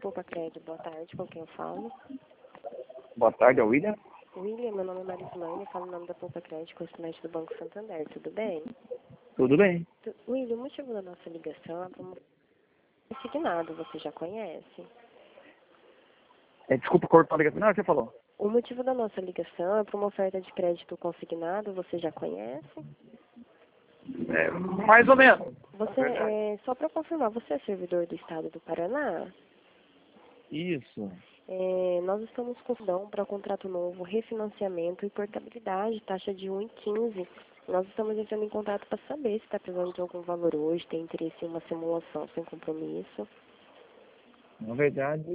Poupa Crédito, boa tarde, com quem eu falo? Boa tarde, é o William. William, meu nome é Marislane, eu falo o nome da Poupa Crédito, correspondente do Banco Santander, tudo bem? Tudo bem. William, o motivo da nossa ligação é para um consignado, você já conhece? Desculpa cortar a ligação. Não, você falou. O motivo da nossa ligação é para uma oferta de crédito consignado, você já conhece? Mais ou menos. Você, só para confirmar, você é servidor do Estado do Paraná? Isso. Nós estamos com para contrato novo, refinanciamento e portabilidade, taxa de 1,15. Nós estamos entrando em contato para saber se está precisando de algum valor hoje, tem interesse em uma simulação sem compromisso. Na verdade,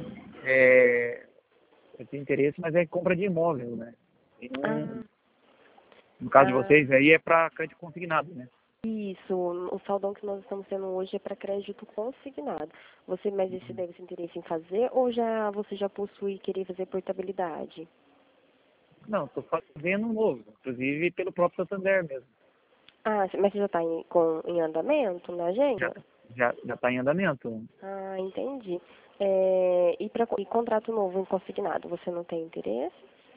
eu tenho interesse, mas é compra de imóvel, né? Ah, No caso de ah, vocês, aí é para crédito consignado, né? isso, o saldão que nós estamos tendo hoje é para crédito consignado. Mas esse deve ter interesse em fazer ou você já possui e querer fazer portabilidade? Não, estou fazendo um novo, inclusive pelo próprio Santander mesmo. Ah, mas você já está em andamento na agenda? Já está em andamento. Ah, entendi. E contrato novo em consignado, você não tem interesse?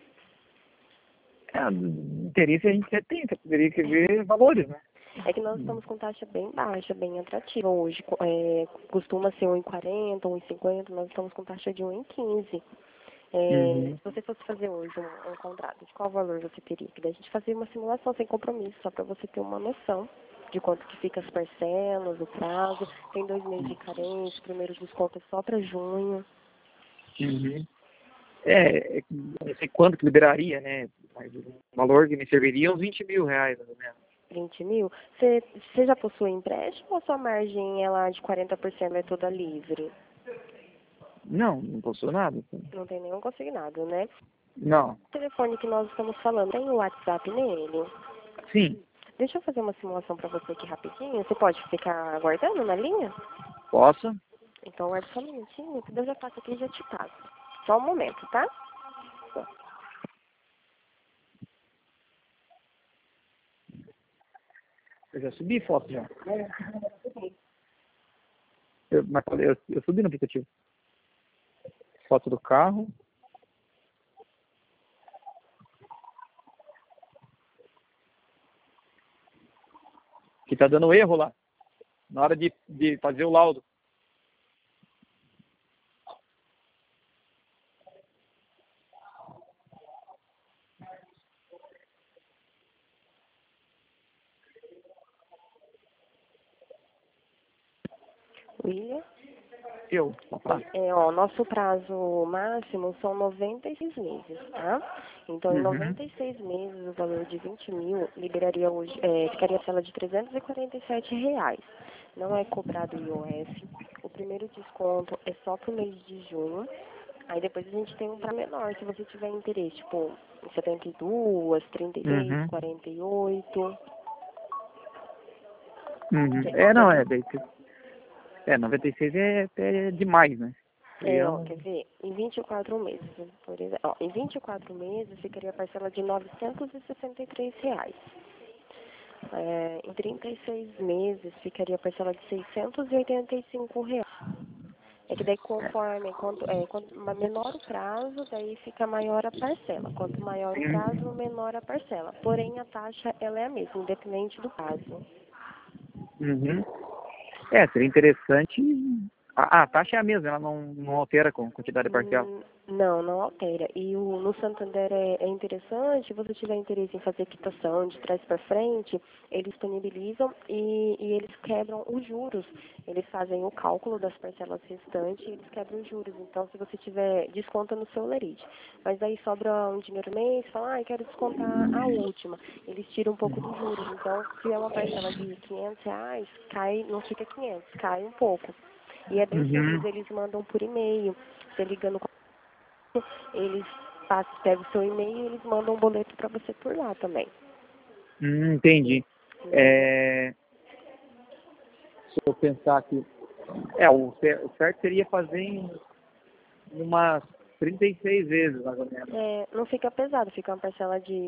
Interesse a gente já tem, você poderia que ver valores, né? É que nós estamos com taxa bem baixa, bem atrativa hoje. Costuma ser 1,40, 1,50, nós estamos com taxa de 1,15. Uhum. Se você fosse fazer hoje um contrato, de qual valor você teria? Que daí a gente fazia uma simulação sem compromisso, só para você ter uma noção de quanto que fica as parcelas, o prazo. Tem 2 meses de carência, o primeiro desconto é só para junho. Uhum. Eu não sei quanto que liberaria, né? Mas o valor que me serviria é uns 20 mil reais, mais ou menos. 20 mil. Você já possui empréstimo ou sua margem ela de 40% é toda livre? Não possui nada. Não tem nenhum consignado, né? Não. O telefone que nós estamos falando, tem o WhatsApp nele? Sim, Deixa eu fazer uma simulação para você aqui rapidinho. Você pode ficar aguardando na linha? posso? Então, aguarde só um minutinho, que eu já faço aqui e já te passo. Só um momento, tá? Eu já subi foto já. Eu subi no aplicativo. Foto do carro. Que tá dando erro lá. Na hora de fazer o laudo. William? Nosso prazo máximo são 96 meses, tá? Então, em Uhum. 96 meses, o valor de 20 mil liberaria hoje, ficaria a tela de R$ 347. Não é cobrado IOF. O primeiro desconto é só pro mês de junho. Aí depois a gente tem um para menor, se você tiver interesse, tipo, 72, 33, Uhum. 48. Uhum. Quer Não, ver? 96 é demais, né? Quer ver? Em 24 meses, por exemplo. Em 24 meses ficaria a parcela de R$ 963. Em 36 meses ficaria a parcela de R$ 685. É que daí quanto menor o prazo, daí fica maior a parcela. Quanto maior o prazo, menor a parcela. Porém, a taxa ela é a mesma, independente do prazo. Uhum. Seria interessante. A taxa é a mesma, ela não altera com quantidade parcial. Não altera. E no Santander é interessante, se você tiver interesse em fazer quitação de trás para frente, eles disponibilizam e eles quebram os juros. Eles fazem o cálculo das parcelas restantes e eles quebram os juros. Então, se você tiver, desconta no seu lerite. Mas aí sobra um dinheiro mês, fala, eu quero descontar a última. Eles tiram um pouco dos juros. Então, se é uma parcela de R$ 500, não fica 500, cai um pouco. E é bem simples, Uhum. eles mandam por e-mail. Você ligando com eles pegam o seu e-mail e eles mandam um boleto para você por lá também. Entendi. Entendeu? Se eu pensar aqui. O certo seria fazer em umas 36 vezes, mais ou menos. Não fica pesado, fica uma parcela de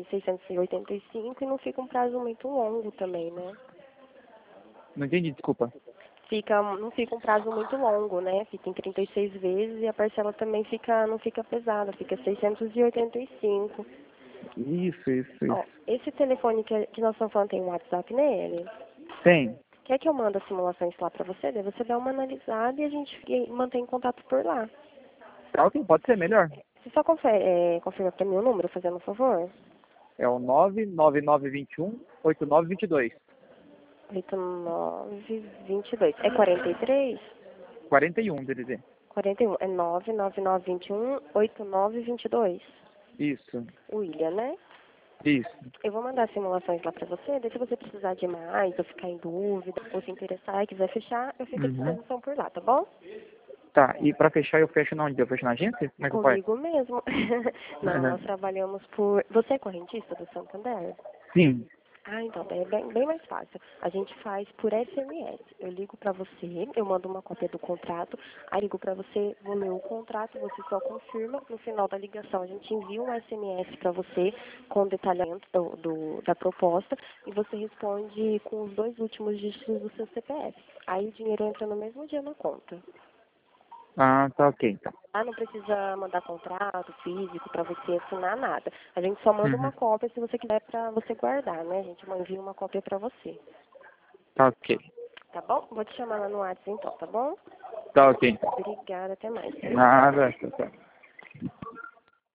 685 e não fica um prazo muito longo também, né? Não entendi, desculpa. não fica um prazo muito longo, né? Fica em 36 vezes e a parcela também não fica pesada, fica 685. Isso. Ó, esse telefone que nós estamos falando tem um WhatsApp nele? Tem. Quer que eu mande as simulações lá pra você? Daí você dá uma analisada e a gente mantém contato por lá. Tá, ok, pode ser melhor. Você só confirma pra mim o número, fazendo um favor? É o 99921-8922. 8922. É 43? 41, dele dizer. 41. É 99921-8922. Isso. William, né? Isso. Eu vou mandar simulações lá pra você, daí se você precisar de mais, ou ficar em dúvida, ou se interessar e quiser fechar, eu fico à disposição por lá, tá bom? Tá, e pra fechar eu fecho na onde? Eu fecho na agência? Como é que eu faço? Comigo mesmo. Não, nós trabalhamos por... Você é correntista do Santander? Sim. Ah, então, daí é bem mais fácil. A gente faz por SMS. Eu ligo pra você, eu mando uma cópia do contrato, aí ligo pra você, vou ler o contrato, você só confirma. No final da ligação, a gente envia um SMS pra você com o detalhamento da proposta e você responde com os 2 últimos dígitos do seu CPF. Aí o dinheiro entra no mesmo dia na conta. Ah, tá ok, então. Ah, não precisa mandar contrato físico para você assinar nada. A gente só manda uma cópia se você quiser para você guardar, né? A gente envia uma cópia para você. Tá ok. Tá bom? Vou te chamar lá no WhatsApp então, tá bom? Tá ok, então. Obrigada, até mais. Nada, tá.